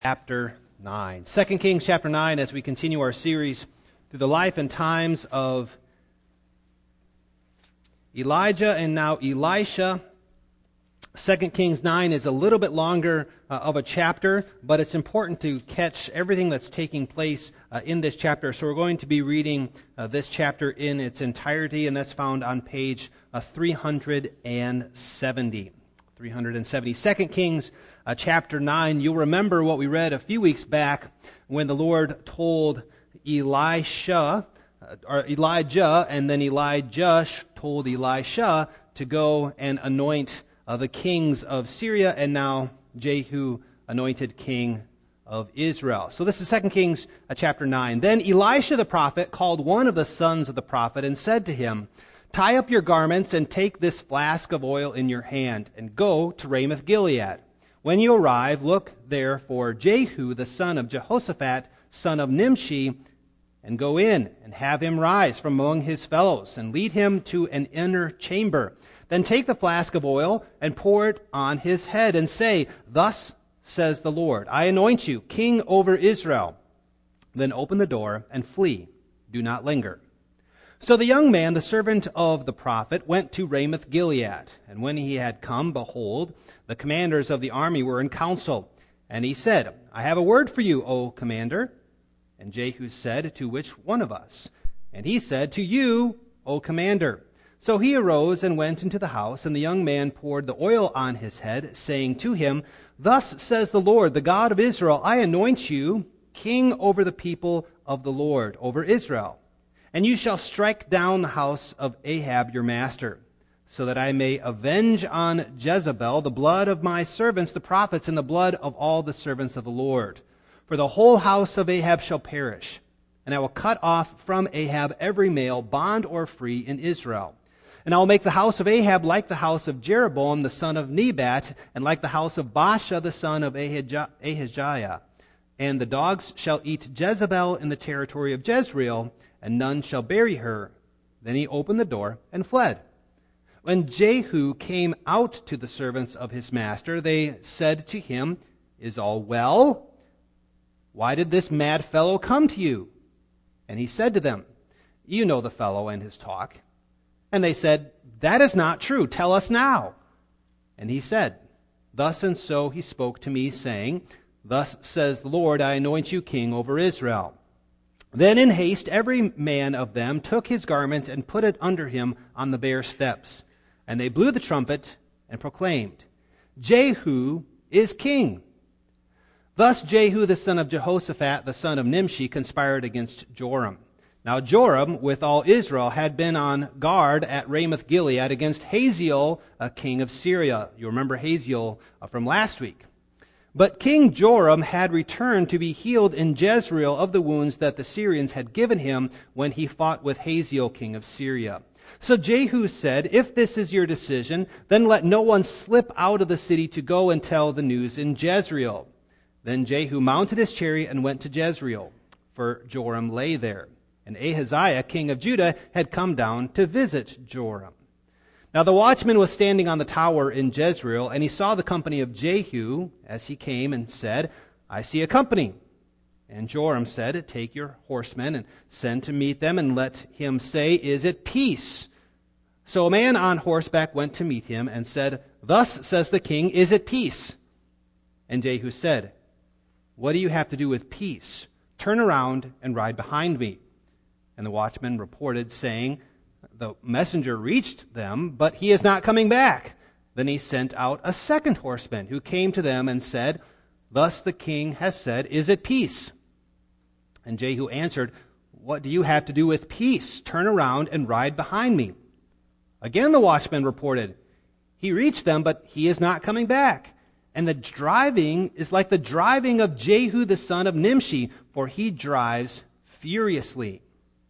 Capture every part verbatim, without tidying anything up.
Chapter nine. Second Kings chapter nine, as we continue our series through the life and times of Elijah and now Elisha. Second Kings nine is a little bit longer uh, of a chapter, but it's important to catch everything that's taking place uh, in this chapter. So we're going to be reading uh, this chapter in its entirety, and that's found on page uh, three hundred seventy. three hundred seventy. Second Kings uh, chapter nine. You'll remember what we read a few weeks back when the Lord told Elisha, uh, or Elijah, and then Elijah told Elisha to go and anoint uh, the kings of Syria, and now Jehu anointed king of Israel. So this is Second Kings uh, chapter nine. Then Elisha the prophet called one of the sons of the prophet and said to him, "Tie up your garments and take this flask of oil in your hand and go to Ramoth Gilead. When you arrive, look there for Jehu, the son of Jehoshaphat, son of Nimshi, and go in and have him rise from among his fellows and lead him to an inner chamber. Then take the flask of oil and pour it on his head and say, 'Thus says the Lord, I anoint you king over Israel.' Then open the door and flee. Do not linger." So the young man, the servant of the prophet, went to Ramoth Gilead. And when he had come, behold, the commanders of the army were in council. And he said, "I have a word for you, O commander." And Jehu said, "To which one of us?" And he said, "To you, O commander." So he arose and went into the house, and the young man poured the oil on his head, saying to him, "Thus says the Lord, the God of Israel, I anoint you king over the people of the Lord, over Israel. And you shall strike down the house of Ahab your master, so that I may avenge on Jezebel the blood of my servants, the prophets, and the blood of all the servants of the Lord. For the whole house of Ahab shall perish, and I will cut off from Ahab every male, bond or free, in Israel. And I will make the house of Ahab like the house of Jeroboam the son of Nebat, and like the house of Baasha the son of Ahaziah. And the dogs shall eat Jezebel in the territory of Jezreel, and none shall bury her." Then he opened the door and fled. When Jehu came out to the servants of his master, they said to him, "Is all well? Why did this mad fellow come to you?" And he said to them, "You know the fellow and his talk." And they said, "That is not true. Tell us now." And he said, "Thus and so he spoke to me, saying, 'Thus says the Lord, I anoint you king over Israel.' Then in haste every man of them took his garment and put it under him on the bare steps. And they blew the trumpet and proclaimed, 'Jehu is king.' Thus Jehu the son of Jehoshaphat, the son of Nimshi, conspired against Joram. Now Joram, with all Israel, had been on guard at Ramoth Gilead against Hazael, a king of Syria. You remember Hazael from last week. But King Joram had returned to be healed in Jezreel of the wounds that the Syrians had given him when he fought with Hazael, king of Syria. So Jehu said, "If this is your decision, then let no one slip out of the city to go and tell the news in Jezreel." Then Jehu mounted his chariot and went to Jezreel, for Joram lay there. And Ahaziah, king of Judah, had come down to visit Joram. Now the watchman was standing on the tower in Jezreel, and he saw the company of Jehu as he came and said, "I see a company." And Joram said, "Take your horsemen and send to meet them, and let him say, 'Is it peace?'" So a man on horseback went to meet him and said, "Thus says the king, 'Is it peace?'" And Jehu said, "What do you have to do with peace? Turn around and ride behind me." And the watchman reported, saying, "The messenger reached them, but he is not coming back." Then he sent out a second horseman, who came to them and said, "Thus the king has said, 'Is it peace?'" And Jehu answered, "What do you have to do with peace? Turn around and ride behind me." Again the watchman reported, "He reached them, but he is not coming back. And the driving is like the driving of Jehu the son of Nimshi, for he drives furiously."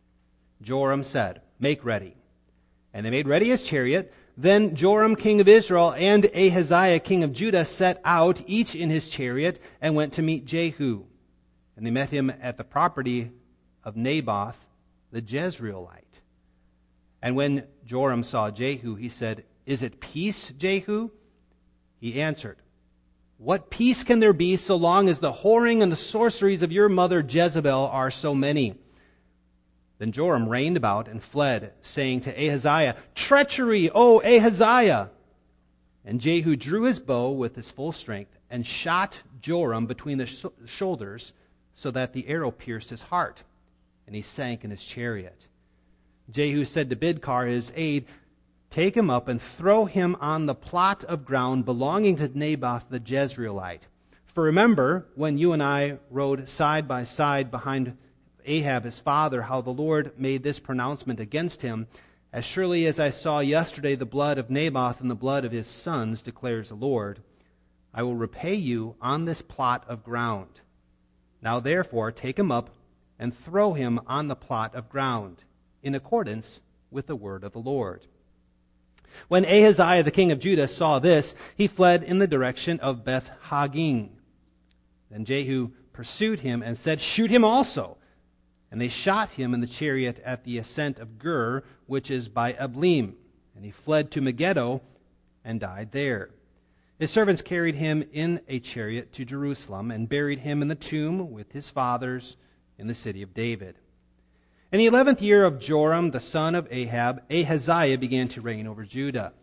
Joram said, "Make ready." And they made ready his chariot. Then Joram king of Israel and Ahaziah king of Judah set out, each in his chariot, and went to meet Jehu. And they met him at the property of Naboth the Jezreelite. And when Joram saw Jehu, he said, "Is it peace, Jehu?" He answered, What peace can there be so long as the whoring and the sorceries of your mother Jezebel are so many? Then Joram reigned about and fled, saying to Ahaziah, Treachery, O Ahaziah! And Jehu drew his bow with his full strength and shot Joram between the sh- shoulders, so that the arrow pierced his heart, and he sank in his chariot. Jehu said to Bidkar, his aide, Take him up and throw him on the plot of ground belonging to Naboth the Jezreelite. For remember, when you and I rode side by side behind Ahab his father, how the Lord made this pronouncement against him, As surely as I saw yesterday the blood of Naboth and the blood of his sons, declares the Lord, I will repay you on this plot of ground. Now therefore take him up and throw him on the plot of ground, in accordance with the word of the Lord. When Ahaziah the king of Judah saw this, he fled in the direction of Beth-Hagin. Then Jehu pursued him and said, Shoot him also. And they shot him in the chariot at the ascent of Gur, which is by Ablim. And he fled to Megiddo and died there. His servants carried him in a chariot to Jerusalem and buried him in the tomb with his fathers in the city of David. In the eleventh year of Joram, the son of Ahab, Ahaziah began to reign over Judah.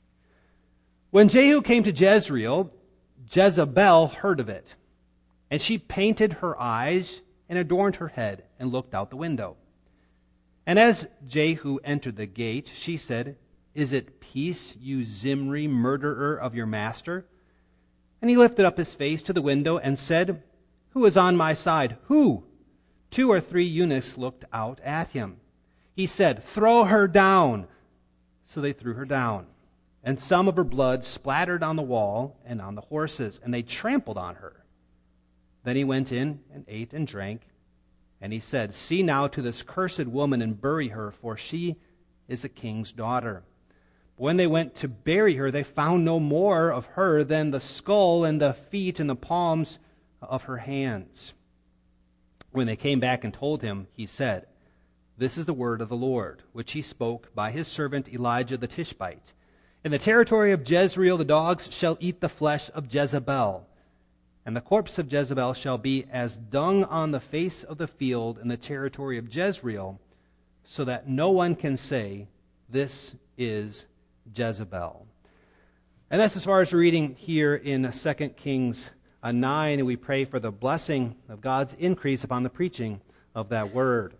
When Jehu came to Jezreel, Jezebel heard of it, and she painted her eyes and adorned her head and looked out the window. And as Jehu entered the gate, she said, Is it peace, you Zimri, murderer of your master? And he lifted up his face to the window and said, Who is on my side? Who? Two or three eunuchs looked out at him. He said, Throw her down. So they threw her down. And some of her blood splattered on the wall and on the horses, and they trampled on her. Then he went in and ate and drank. And he said, See now to this cursed woman and bury her, for she is a king's daughter. But when they went to bury her, they found no more of her than the skull and the feet and the palms of her hands. When they came back and told him, he said, This is the word of the Lord, which he spoke by his servant Elijah the Tishbite. In the territory of Jezreel the dogs shall eat the flesh of Jezebel, and the corpse of Jezebel shall be as dung on the face of the field in the territory of Jezreel, so that no one can say, This is Jezebel. And that's as far as we're reading here in Second Kings uh, nine, and we pray for the blessing of God's increase upon the preaching of that word.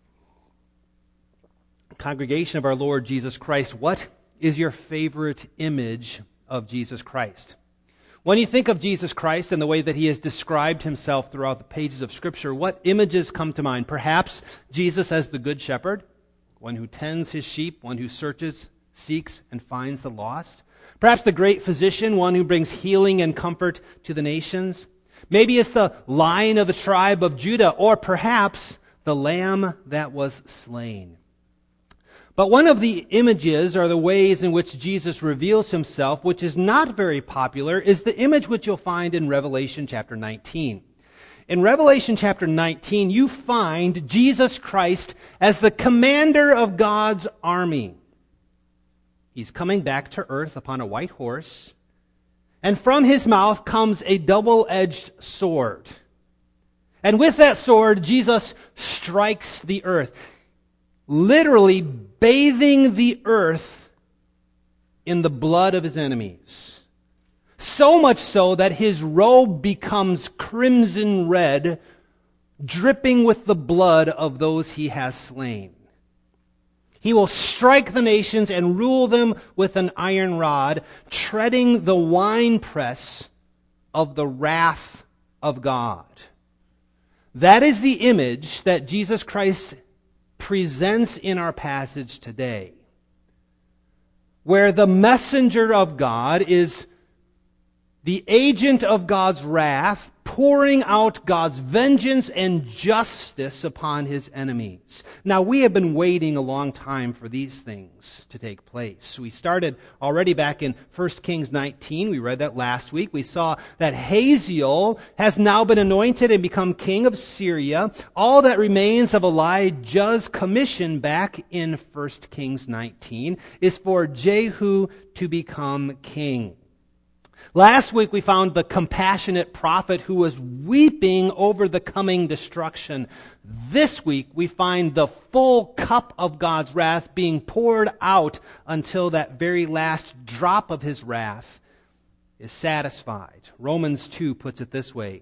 Congregation of our Lord Jesus Christ, what is your favorite image of Jesus Christ? When you think of Jesus Christ and the way that he has described himself throughout the pages of Scripture, what images come to mind? Perhaps Jesus as the Good Shepherd, one who tends his sheep, one who searches, seeks, and finds the lost. Perhaps the great physician, one who brings healing and comfort to the nations. Maybe it's the Lion of the tribe of Judah, or perhaps the Lamb that was slain. But one of the images or the ways in which Jesus reveals himself, which is not very popular, is the image which you'll find in Revelation chapter nineteen. In Revelation chapter nineteen, you find Jesus Christ as the commander of God's army. He's coming back to earth upon a white horse, and from his mouth comes a double-edged sword. And with that sword, Jesus strikes the earth, literally bathing the earth in the blood of his enemies. So much so that his robe becomes crimson red, dripping with the blood of those he has slain. He will strike the nations and rule them with an iron rod, treading the winepress of the wrath of God. That is the image that Jesus Christ presents in our passage today, where the messenger of God is the agent of God's wrath, pouring out God's vengeance and justice upon his enemies. Now, we have been waiting a long time for these things to take place. We started already back in First Kings nineteen. We read that last week. We saw that Hazael has now been anointed and become king of Syria. All that remains of Elijah's commission back in First Kings nineteen is for Jehu to become king. Last week we found the compassionate prophet who was weeping over the coming destruction. This week we find the full cup of God's wrath being poured out until that very last drop of his wrath is satisfied. Romans two puts it this way: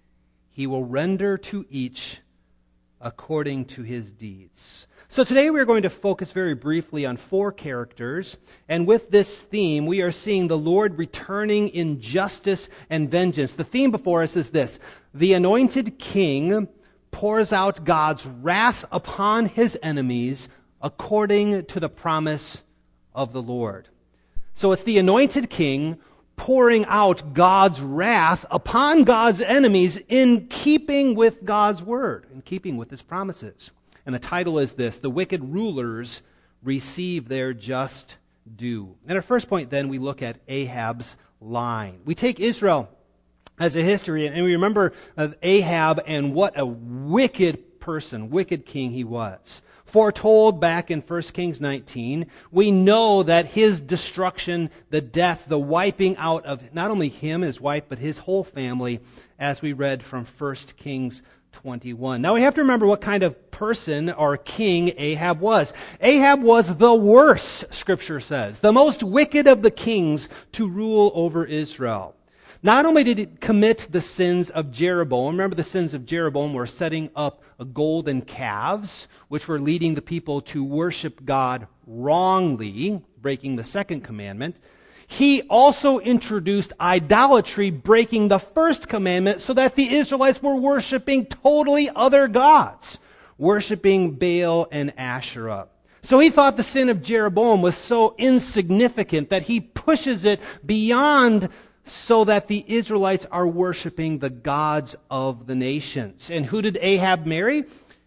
He will render to each according to his deeds. So today we are going to focus very briefly on four characters, and with this theme we are seeing the Lord returning in justice and vengeance. The theme before us is this: the anointed king pours out God's wrath upon his enemies according to the promise of the Lord. So it's the anointed king pouring out God's wrath upon God's enemies in keeping with God's word, in keeping with his promises. And the title is this: the wicked rulers receive their just due. And our first point then, we look at Ahab's line. We take Israel as a history, and we remember Ahab and what a wicked person, wicked king he was. Foretold back in First Kings nineteen, we know that his destruction, the death, the wiping out of not only him, his wife, but his whole family, as we read from First Kings twenty-one. Now we have to remember what kind of person or king Ahab was. Ahab was the worst, Scripture says, the most wicked of the kings to rule over Israel. Not only did he commit the sins of Jeroboam, remember the sins of Jeroboam were setting up golden calves, which were leading the people to worship God wrongly, breaking the second commandment. He also introduced idolatry, breaking the first commandment, so that the Israelites were worshiping totally other gods, worshiping Baal and Asherah. So he thought the sin of Jeroboam was so insignificant that he pushes it beyond, so that the Israelites are worshiping the gods of the nations. And who did Ahab marry?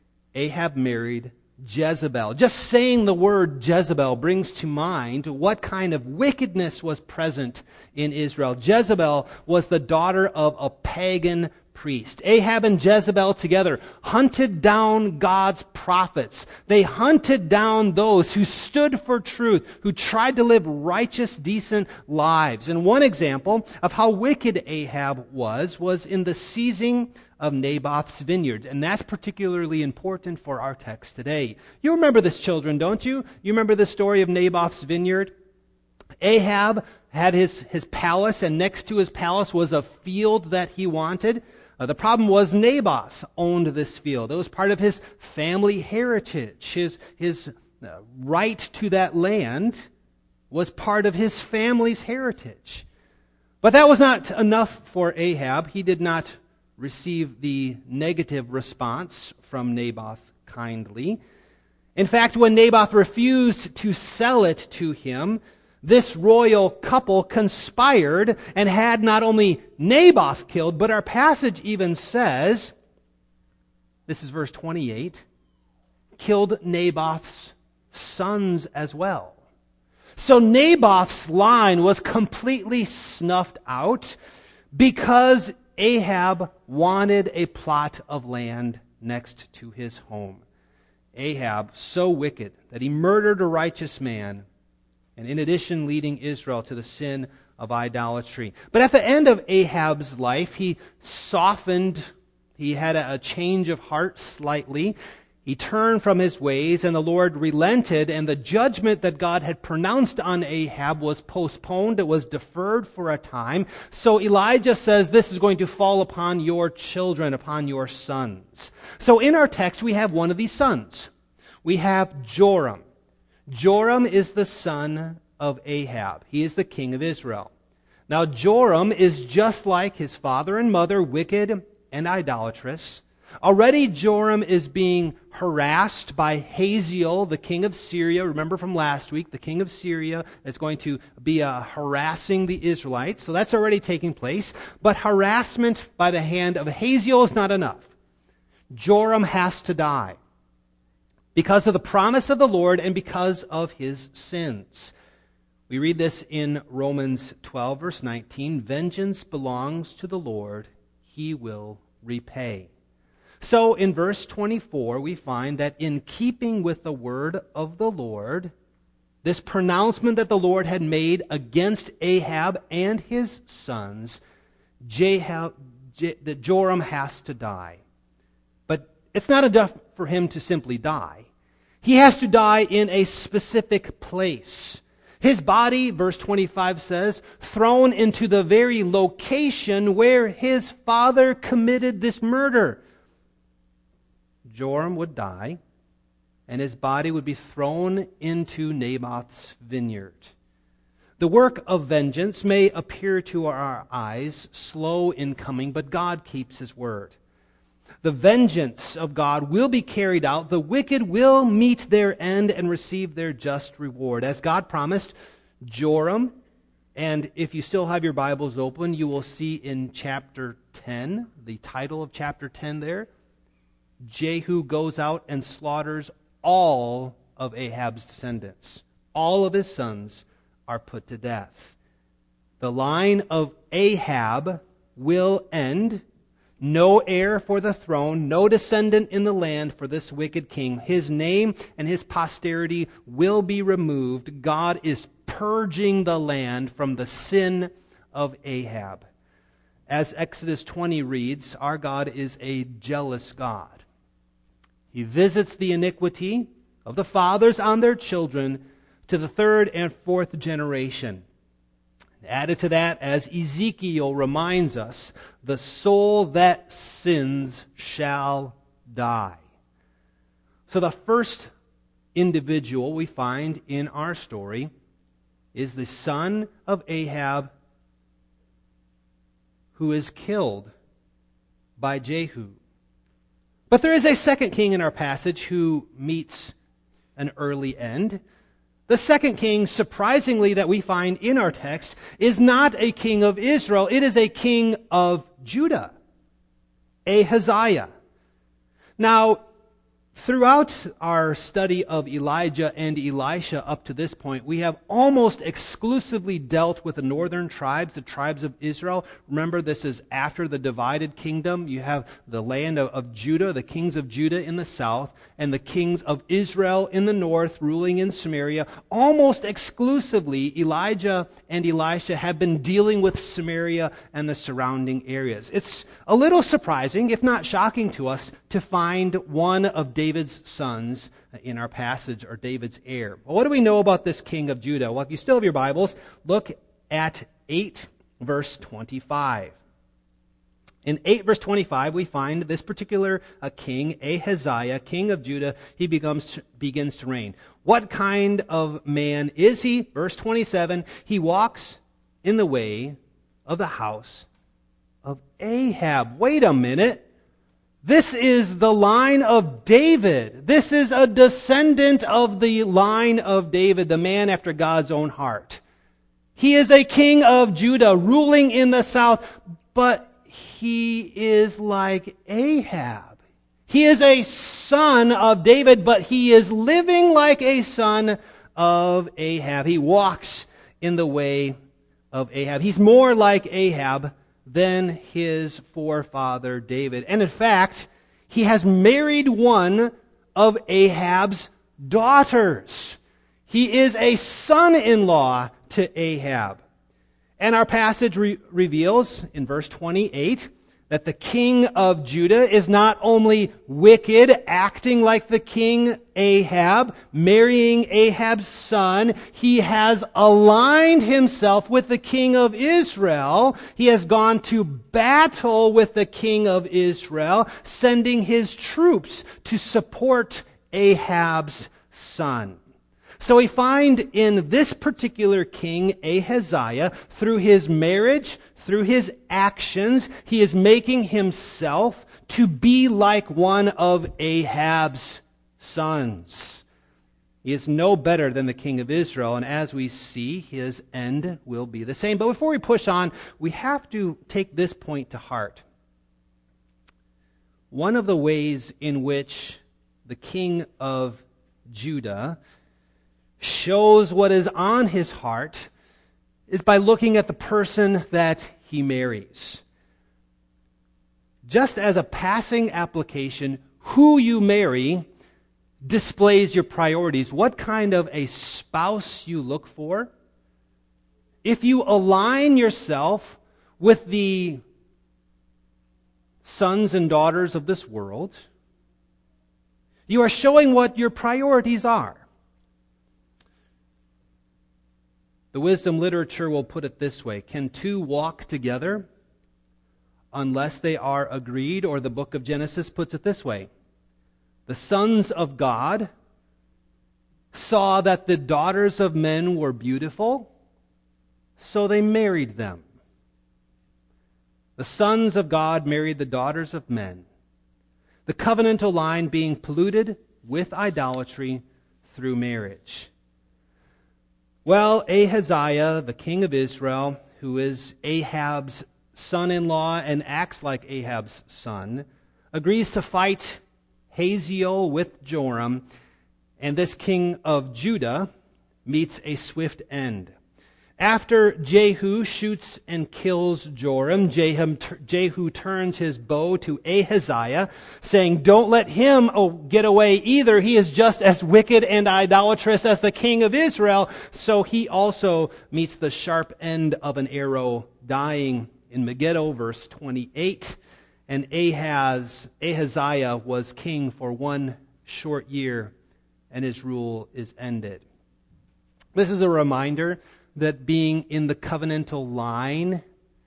Ahab married Jezebel. Just saying the word Jezebel brings to mind what kind of wickedness was present in Israel. Jezebel was the daughter of a pagan priest. Ahab and Jezebel together hunted down God's prophets. They hunted down those who stood for truth, who tried to live righteous, decent lives. And one example of how wicked Ahab was, was in the seizing of Naboth's vineyard. And that's particularly important for our text today. You remember this, children, don't you? You remember the story of Naboth's vineyard? Ahab had his, his palace, and next to his palace was a field that he wanted. Uh, the problem was Naboth owned this field. It was part of his family heritage. His, his uh, right to that land was part of his family's heritage. But that was not enough for Ahab. He did not receive the negative response from Naboth kindly. In fact, when Naboth refused to sell it to him, this royal couple conspired and had not only Naboth killed, but our passage even says, this is verse twenty-eight, killed Naboth's sons as well. So Naboth's line was completely snuffed out because Ahab wanted a plot of land next to his home. Ahab, so wicked that he murdered a righteous man, and in addition leading Israel to the sin of idolatry. But at the end of Ahab's life, he softened, he had a change of heart slightly. He turned from his ways, and the Lord relented, and the judgment that God had pronounced on Ahab was postponed. It was deferred for a time. So Elijah says, this is going to fall upon your children, upon your sons. So in our text, we have one of these sons. We have Joram. Joram is the son of Ahab. He is the king of Israel. Now Joram is just like his father and mother, wicked and idolatrous. Already Joram is being harassed by Hazael, the king of Syria. Remember from last week, the king of Syria is going to be uh, harassing the Israelites. So that's already taking place. But harassment by the hand of Hazael is not enough. Joram has to die because of the promise of the Lord and because of his sins. We read this in Romans twelve, verse nineteen. Vengeance belongs to the Lord. He will repay. So in verse twenty-four, we find that in keeping with the word of the Lord, this pronouncement that the Lord had made against Ahab and his sons, Jahab, Je, that Joram has to die. But it's not enough for him to simply die. He has to die in a specific place. His body, verse twenty-five says, thrown into the very location where his father committed this murder. Joram would die, and his body would be thrown into Naboth's vineyard. The work of vengeance may appear to our eyes slow in coming, but God keeps His word. The vengeance of God will be carried out. The wicked will meet their end and receive their just reward. As God promised, Joram, and if you still have your Bibles open, you will see in chapter ten, the title of chapter ten there, Jehu goes out and slaughters all of Ahab's descendants. All of his sons are put to death. The line of Ahab will end. No heir for the throne, no descendant in the land for this wicked king. His name and his posterity will be removed. God is purging the land from the sin of Ahab. As Exodus twenty reads, our God is a jealous God. He visits the iniquity of the fathers on their children to the third and fourth generation. Added to that, as Ezekiel reminds us, the soul that sins shall die. So the first individual we find in our story is the son of Ahab who is killed by Jehu. But there is a second king in our passage who meets an early end. The second king, surprisingly, that we find in our text is not a king of Israel. It is a king of Judah, Ahaziah. Now, throughout our study of Elijah and Elisha up to this point, we have almost exclusively dealt with the northern tribes, the tribes of Israel. Remember, this is after the divided kingdom. You have the land of, of Judah, the kings of Judah in the south, and the kings of Israel in the north, ruling in Samaria. Almost exclusively, Elijah and Elisha have been dealing with Samaria and the surrounding areas. It's a little surprising, if not shocking to us, to find one of David's sons in our passage, or David's heir. Well, what do we know about this king of Judah? Well, if you still have your Bibles, look at eight, verse twenty-five. In eight, verse twenty-five, we find this particular uh, king, Ahaziah, king of Judah, he becomes, begins to reign. What kind of man is he? Verse twenty-seven, he walks in the way of the house of Ahab. Wait a minute. This is the line of David. This is a descendant of the line of David, the man after God's own heart. He is a king of Judah, ruling in the south, but he is like Ahab. He is a son of David, but he is living like a son of Ahab. He walks in the way of Ahab. He's more like Ahab than his forefather David. And in fact, he has married one of Ahab's daughters. He is a son-in-law to Ahab. And our passage re- reveals in verse twenty-eight that the king of Judah is not only wicked, acting like the king Ahab, marrying Ahab's son, he has aligned himself with the king of Israel. He has gone to battle with the king of Israel, sending his troops to support Ahab's son. So we find in this particular king, Ahaziah, through his marriage, through his actions, he is making himself to be like one of Ahab's sons. He is no better than the king of Israel, and as we see, his end will be the same. But before we push on, we have to take this point to heart. One of the ways in which the king of Judah shows what is on his heart is by looking at the person that he marries. Just as a passing application, who you marry displays your priorities, what kind of a spouse you look for. If you align yourself with the sons and daughters of this world, you are showing what your priorities are. The wisdom literature will put it this way: can two walk together unless they are agreed? Or the book of Genesis puts it this way: the sons of God saw that the daughters of men were beautiful, so they married them. The sons of God married the daughters of men, the covenantal line being polluted with idolatry through marriage. Well, Ahaziah, the king of Israel, who is Ahab's son-in-law and acts like Ahab's son, agrees to fight Hazael with Joram, and this king of Judah meets a swift end. After Jehu shoots and kills Joram, Jehu turns his bow to Ahaziah, saying, "Don't let him get away either. He is just as wicked and idolatrous as the king of Israel." So he also meets the sharp end of an arrow, dying in Megiddo, verse twenty-eight. And Ahaz, Ahaziah was king for one short year, and his rule is ended. This is a reminder that being in the covenantal line,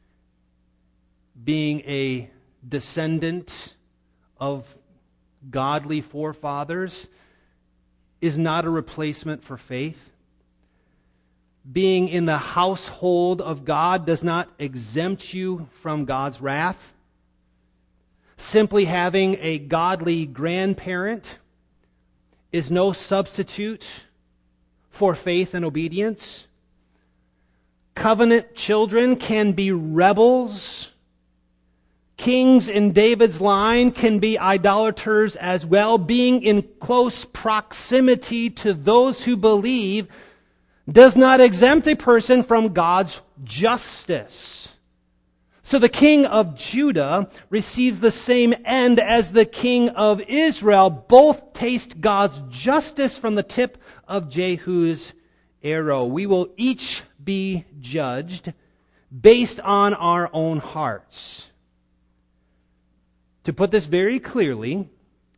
being a descendant of godly forefathers, is not a replacement for faith. Being in the household of God does not exempt you from God's wrath. Simply having a godly grandparent is no substitute for faith and obedience. Covenant children can be rebels. Kings in David's line can be idolaters as well. Being in close proximity to those who believe does not exempt a person from God's justice. So the king of Judah receives the same end as the king of Israel. Both taste God's justice from the tip of Jehu's arrow. We will each be judged based on our own hearts. To put this very clearly,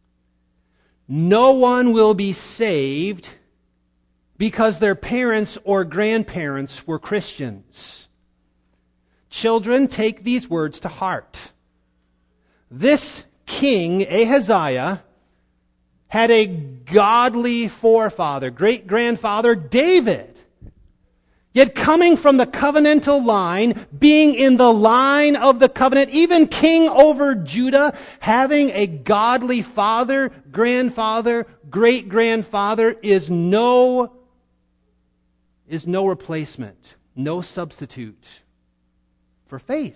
no one will be saved because their parents or grandparents were Christians. Children, take these words to heart. This king, Ahaziah, had a godly forefather, great-grandfather David. Yet coming from the covenantal line, being in the line of the covenant, even king over Judah, having a godly father, grandfather, great-grandfather is no, is no replacement, no substitute for faith.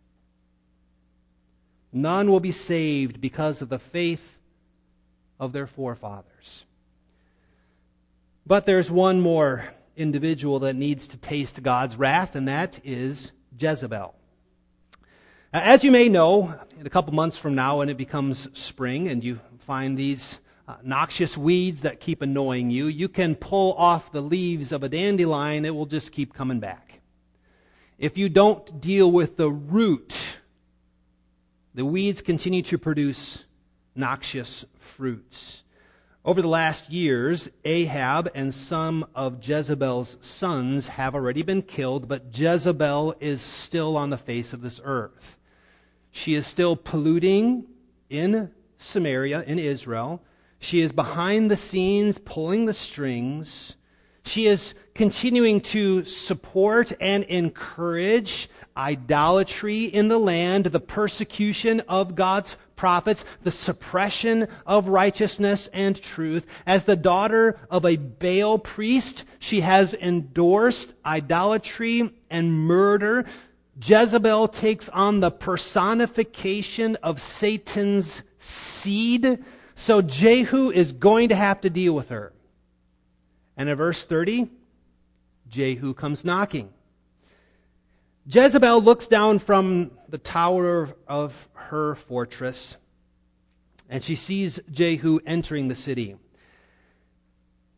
None will be saved because of the faith of their forefathers. But there's one more individual that needs to taste God's wrath, and that is Jezebel. As you may know, in a couple months from now, when it becomes spring and you find these uh, noxious weeds that keep annoying you, you can pull off the leaves of a dandelion, it will just keep coming back. If you don't deal with the root, the weeds continue to produce noxious fruits. Over the last years, Ahab and some of Jezebel's sons have already been killed, but Jezebel is still on the face of this earth. She is still polluting in Samaria, in Israel. She is behind the scenes, pulling the strings. She is continuing to support and encourage idolatry in the land, the persecution of God's prophets, the suppression of righteousness and truth. As the daughter of a Baal priest, she has endorsed idolatry and murder. Jezebel takes on the personification of Satan's seed. So Jehu is going to have to deal with her. And in verse thirty, Jehu comes knocking. Jezebel looks down from the tower of her fortress, and she sees Jehu entering the city.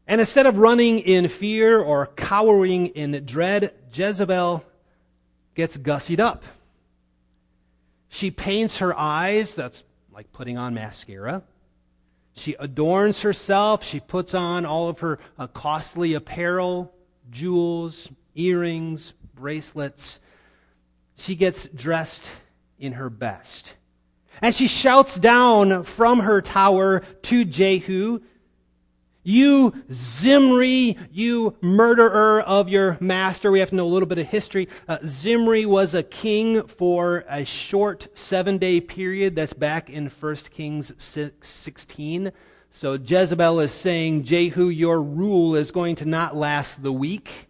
And instead of running in fear or cowering in dread, Jezebel gets gussied up. She paints her eyes, that's like putting on mascara. She adorns herself. She puts on all of her uh, costly apparel, jewels, earrings, bracelets. She gets dressed in her best. And she shouts down from her tower to Jehu, "You Zimri, you murderer of your master." We have to know a little bit of history. Uh, Zimri was a king for a short seven-day period. That's back in First Kings sixteen. So Jezebel is saying, Jehu, your rule is going to not last the week.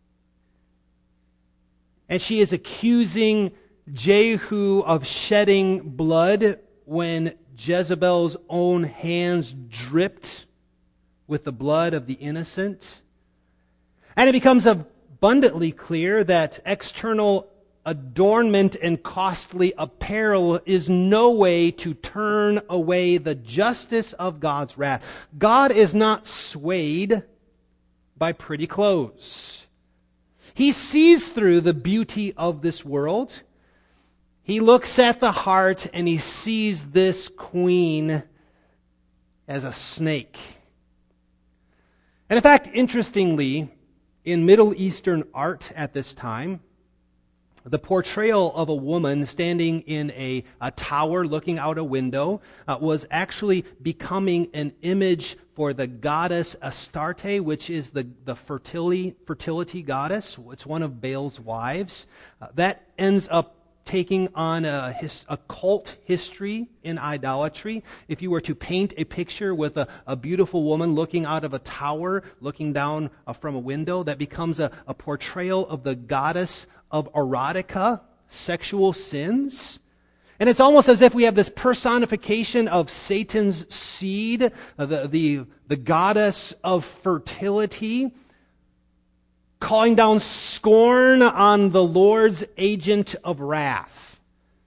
And she is accusing Jehu of shedding blood when Jezebel's own hands dripped with the blood of the innocent. And it becomes abundantly clear that external adornment and costly apparel is no way to turn away the justice of God's wrath. God is not swayed by pretty clothes. He sees through the beauty of this world. He looks at the heart and he sees this queen as a snake. And in fact, interestingly, in Middle Eastern art at this time, the portrayal of a woman standing in a, a tower looking out a window uh, was actually becoming an image for the goddess Astarte, which is the, the fertility, fertility goddess. It's one of Baal's wives. Uh, that ends up taking on a, his, a cult history in idolatry. If you were to paint a picture with a, a beautiful woman looking out of a tower, looking down uh, from a window, that becomes a, a portrayal of the goddess of erotica, sexual sins. And it's almost as if we have this personification of Satan's seed, uh, the, the, the goddess of fertility, calling down scorn on the Lord's agent of wrath.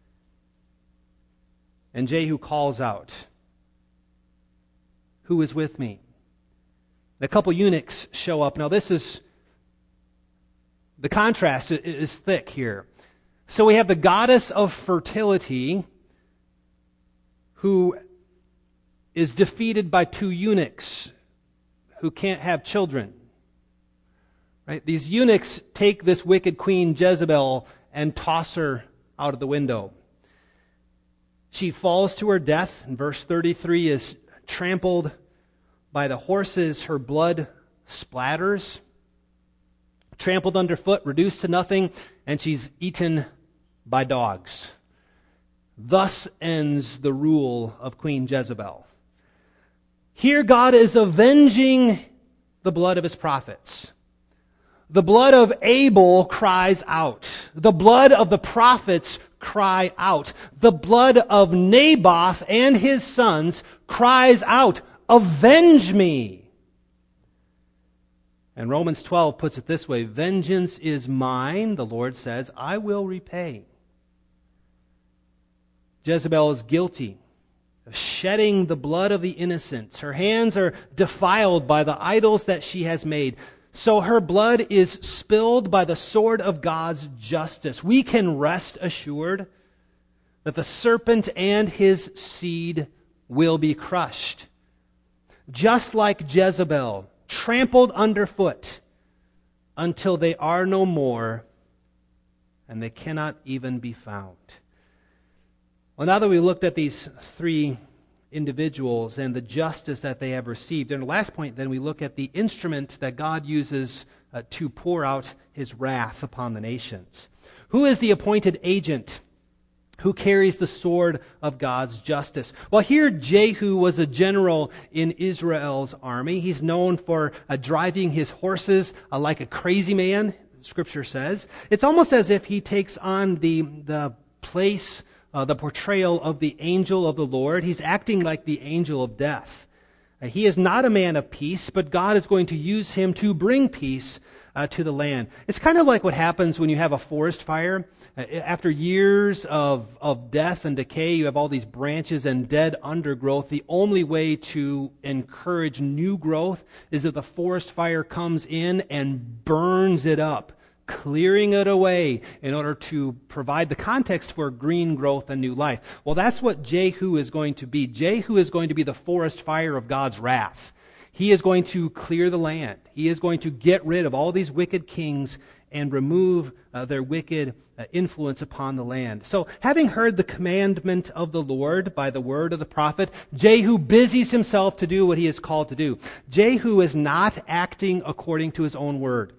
And Jehu calls out, "Who is with me?" A couple eunuchs show up. Now this is, the contrast is thick here. So we have the goddess of fertility who is defeated by two eunuchs who can't have children. Right? These eunuchs take this wicked queen Jezebel and toss her out of the window. She falls to her death. In verse thirty-three is trampled by the horses. Her blood splatters. Trampled underfoot, reduced to nothing, and she's eaten by dogs. Thus ends the rule of Queen Jezebel. Here God is avenging the blood of his prophets. The blood of Abel cries out. The blood of the prophets cry out. The blood of Naboth and his sons cries out, "Avenge me." And Romans twelve puts it this way, "Vengeance is mine," the Lord says, "I will repay." Jezebel is guilty of shedding the blood of the innocent. Her hands are defiled by the idols that she has made. So her blood is spilled by the sword of God's justice. We can rest assured that the serpent and his seed will be crushed. Just like Jezebel, trampled underfoot until they are no more and they cannot even be found. Well, now that we looked at these three individuals and the justice that they have received, and the last point, then we look at the instrument that God uses uh, to pour out his wrath upon the nations. Who is the appointed agent who carries the sword of God's justice? Well, here Jehu was a general in Israel's army. He's known for uh, driving his horses uh, like a crazy man, Scripture says. It's almost as if he takes on the, the place, uh, the portrayal of the angel of the Lord. He's acting like the angel of death. Uh, he is not a man of peace, but God is going to use him to bring peace uh, to the land. It's kind of like what happens when you have a forest fire. Uh, after years of, of death and decay, you have all these branches and dead undergrowth. The only way to encourage new growth is that the forest fire comes in and burns it up, clearing it away in order to provide the context for green growth and new life. Well, that's what Jehu is going to be. Jehu is going to be the forest fire of God's wrath. He is going to clear the land. He is going to get rid of all these wicked kings and remove uh, their wicked uh, influence upon the land. So, having heard the commandment of the Lord by the word of the prophet, Jehu busies himself to do what he is called to do. Jehu is not acting according to his own word.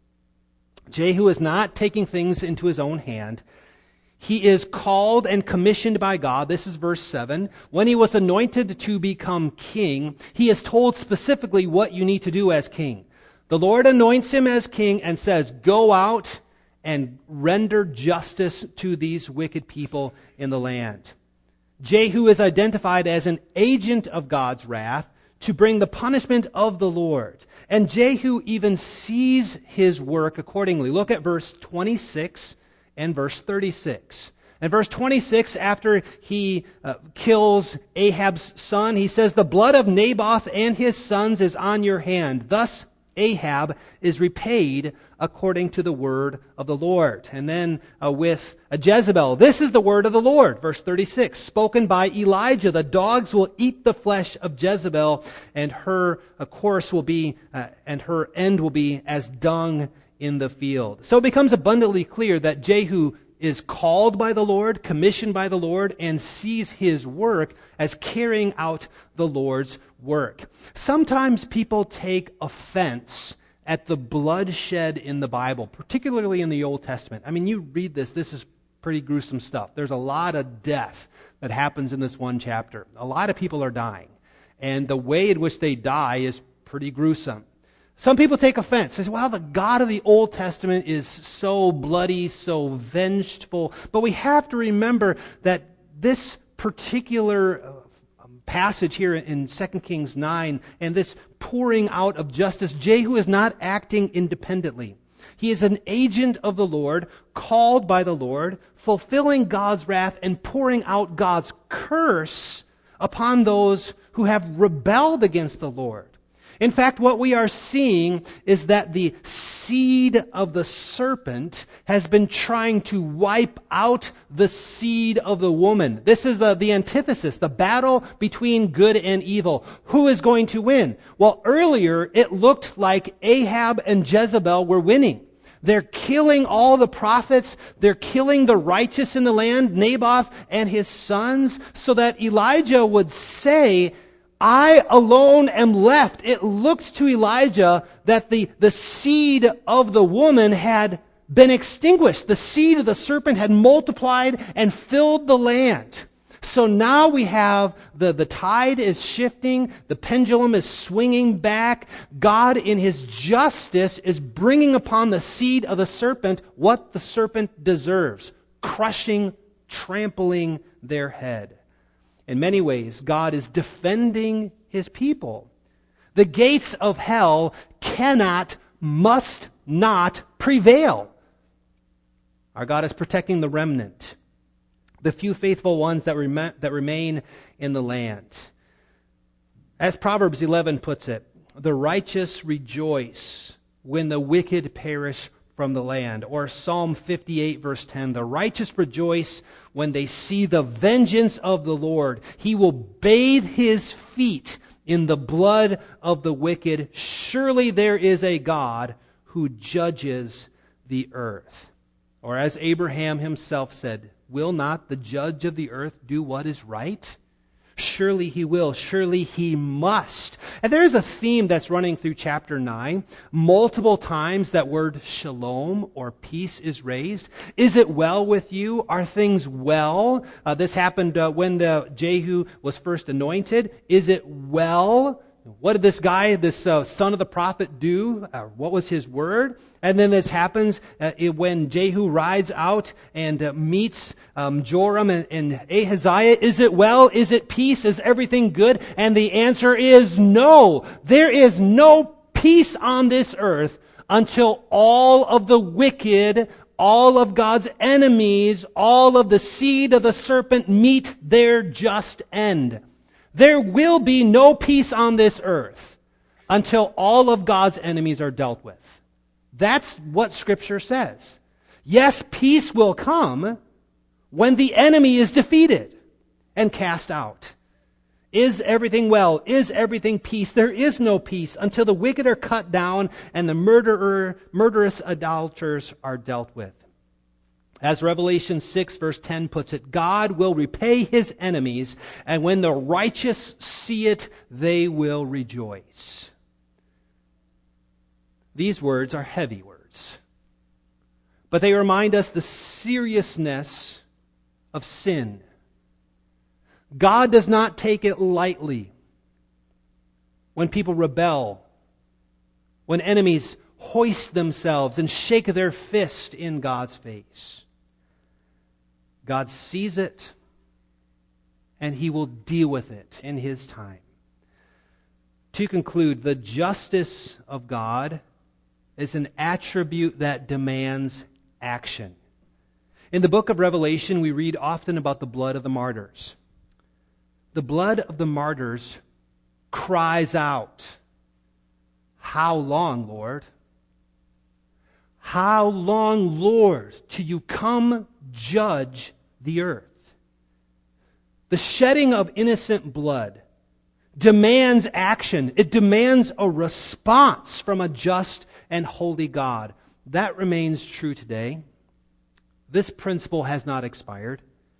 Jehu is not taking things into his own hand. He is called and commissioned by God. This is verse seven. When he was anointed to become king, he is told specifically what you need to do as king. The Lord anoints him as king and says, go out and render justice to these wicked people in the land. Jehu is identified as an agent of God's wrath to bring the punishment of the Lord. And Jehu even sees his work accordingly. Look at verse twenty-six and verse thirty-six. In verse twenty-six, after he uh, kills Ahab's son, he says, the blood of Naboth and his sons is on your hand. Thus Ahab is repaid according to the word of the Lord. And then uh, with uh, Jezebel, this is the word of the Lord. Verse thirty-six, spoken by Elijah, the dogs will eat the flesh of Jezebel, and her uh, course will be, uh, and her end will be as dung in the field. So it becomes abundantly clear that Jehu is called by the Lord, commissioned by the Lord, and sees his work as carrying out the Lord's work. Sometimes people take offense at the bloodshed in the Bible, particularly in the Old Testament. I mean, you read this, this is pretty gruesome stuff. There's a lot of death that happens in this one chapter. A lot of people are dying, and the way in which they die is pretty gruesome. Some people take offense. They say, well, the God of the Old Testament is so bloody, so vengeful. But we have to remember that this particular passage here in Second Kings nine and this pouring out of justice, Jehu is not acting independently. He is an agent of the Lord, called by the Lord, fulfilling God's wrath and pouring out God's curse upon those who have rebelled against the Lord. In fact, what we are seeing is that the seed of the serpent has been trying to wipe out the seed of the woman. This is the, the antithesis, the battle between good and evil. Who is going to win? Well, earlier it looked like Ahab and Jezebel were winning. They're killing all the prophets. They're killing the righteous in the land, Naboth and his sons, so that Elijah would say, I alone am left. It looked to Elijah that the, the seed of the woman had been extinguished. The seed of the serpent had multiplied and filled the land. So now we have the, the tide is shifting. The pendulum is swinging back. God in his justice is bringing upon the seed of the serpent what the serpent deserves. Crushing, trampling their head. In many ways, God is defending his people. The gates of hell cannot, must not prevail. Our God is protecting the remnant, the few faithful ones that, rem- that remain in the land. As Proverbs eleven puts it, the righteous rejoice when the wicked perish from the land. Or Psalm fifty-eight verse ten, the righteous rejoice when they see the vengeance of the Lord. He will bathe his feet in the blood of the wicked. Surely there is a God who judges the earth. Or as Abraham himself said, will not the judge of the earth do what is right? Surely he will. Surely he must. And there is a theme that's running through chapter nine. Multiple times that word shalom or peace is raised. Is it well with you? Are things well? Uh, this happened uh, when the Jehu was first anointed. Is it well? What did this guy, this uh, son of the prophet do? Uh, what was his word? And then this happens uh, it, when Jehu rides out and uh, meets um, Joram and, and Ahaziah. Is it well? Is it peace? Is everything good? And the answer is no. There is no peace on this earth until all of the wicked, all of God's enemies, all of the seed of the serpent meet their just end. There will be no peace on this earth until all of God's enemies are dealt with. That's what Scripture says. Yes, peace will come when the enemy is defeated and cast out. Is everything well? Is everything peace? There is no peace until the wicked are cut down and the murderer, murderous idolaters are dealt with. As Revelation six verse ten puts it, God will repay his enemies, and when the righteous see it, they will rejoice. These words are heavy words, but they remind us the seriousness of sin. God does not take it lightly when people rebel, when enemies hoist themselves and shake their fist in God's face. God sees it, and he will deal with it in his time. To conclude, the justice of God is an attribute that demands action. In the book of Revelation, we read often about the blood of the martyrs. The blood of the martyrs cries out, "How long, Lord? How long, Lord, till you come judge the earth?" The shedding of innocent blood demands action. It demands a response from a just and holy God. That remains true today. This principle has not expired.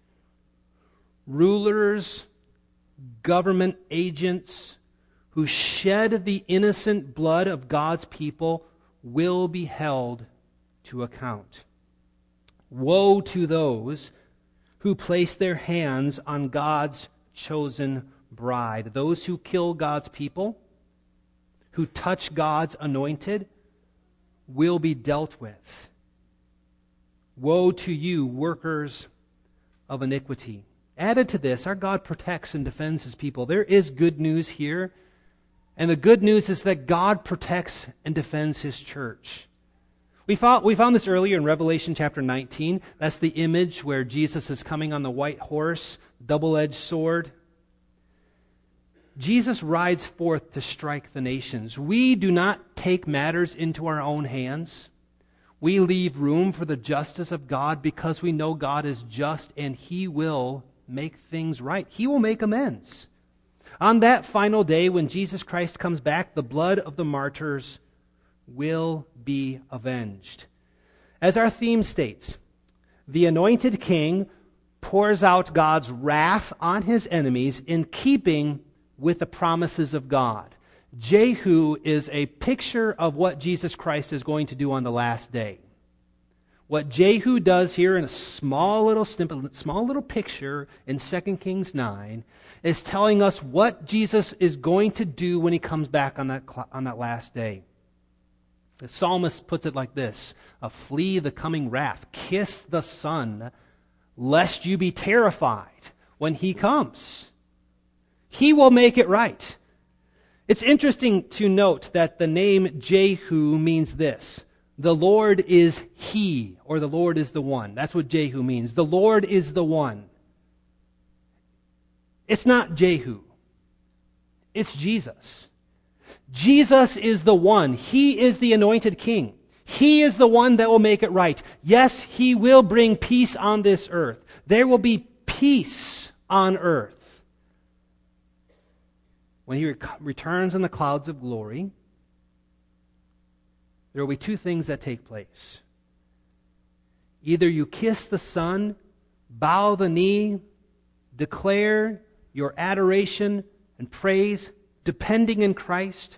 Rulers, government agents who shed the innocent blood of God's people will be held to account. Woe to those who place their hands on God's chosen bride. Those who kill God's people, who touch God's anointed, will be dealt with. Woe to you, workers of iniquity. Added to this, our God protects and defends his people. There is good news here, and the good news is that God protects and defends his church. We found, we found this earlier in Revelation chapter nineteen. That's the image where Jesus is coming on the white horse, double-edged sword. Jesus rides forth to strike the nations. We do not take matters into our own hands. We leave room for the justice of God because we know God is just and he will make things right. He will make amends. On that final day when Jesus Christ comes back, the blood of the martyrs will be avenged. As our theme states, the anointed king pours out God's wrath on his enemies in keeping with the promises of God. Jehu is a picture of what Jesus Christ is going to do on the last day. What Jehu does here in a small little snippet, small little picture in Second Kings nine is telling us what Jesus is going to do when he comes back on that, on that last day. The psalmist puts it like this: flee the coming wrath, kiss the Son, lest you be terrified when he comes. He will make it right. It's interesting to note that the name Jehu means this: the Lord is he, or the Lord is the one. That's what Jehu means. The Lord is the one. It's not Jehu. It's Jesus. Jesus is the one. He is the anointed king. He is the one that will make it right. Yes, he will bring peace on this earth. There will be peace on earth. When he rec- returns in the clouds of glory, there will be two things that take place. Either you kiss the Son, bow the knee, declare your adoration and praise, depending in Christ,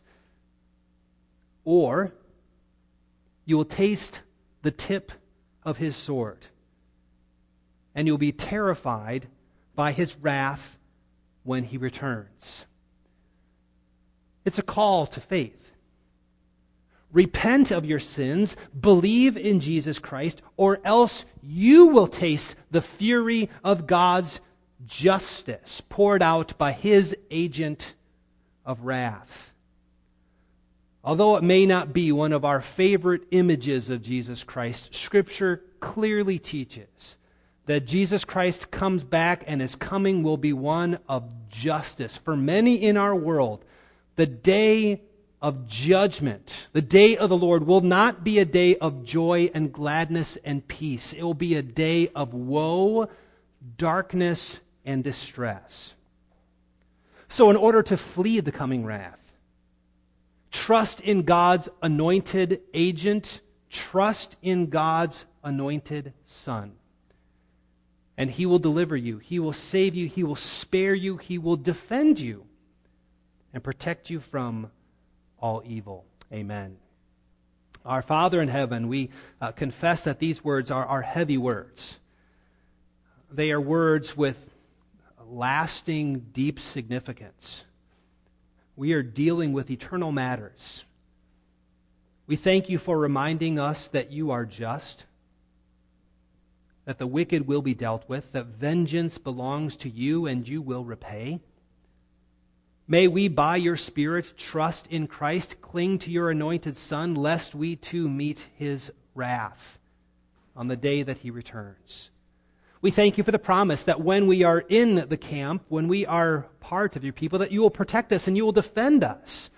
or you will taste the tip of his sword, and you'll be terrified by his wrath when he returns. It's a call to faith. Repent of your sins, believe in Jesus Christ, or else you will taste the fury of God's justice poured out by his agent of wrath. Although it may not be one of our favorite images of Jesus Christ, Scripture clearly teaches that Jesus Christ comes back and his coming will be one of justice. For many in our world, the day of judgment, the day of the Lord, will not be a day of joy and gladness and peace. It will be a day of woe, darkness, and distress. So in order to flee the coming wrath, trust in God's anointed agent, trust in God's anointed Son. And he will deliver you, he will save you, he will spare you, he will defend you and protect you from all evil. Amen. Our Father in heaven, we uh, confess that these words are, are heavy words. They are words with lasting, deep significance. We are dealing with eternal matters. We thank you for reminding us that you are just, that the wicked will be dealt with, that vengeance belongs to you and you will repay. May we, by your Spirit, trust in Christ, cling to your anointed Son, lest we too meet his wrath on the day that he returns. We thank you for the promise that when we are in the camp, when we are part of your people, that you will protect us and you will defend us,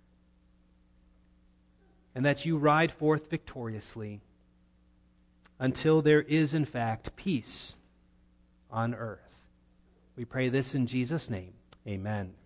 and that you ride forth victoriously until there is, in fact, peace on earth. We pray this in Jesus' name. Amen.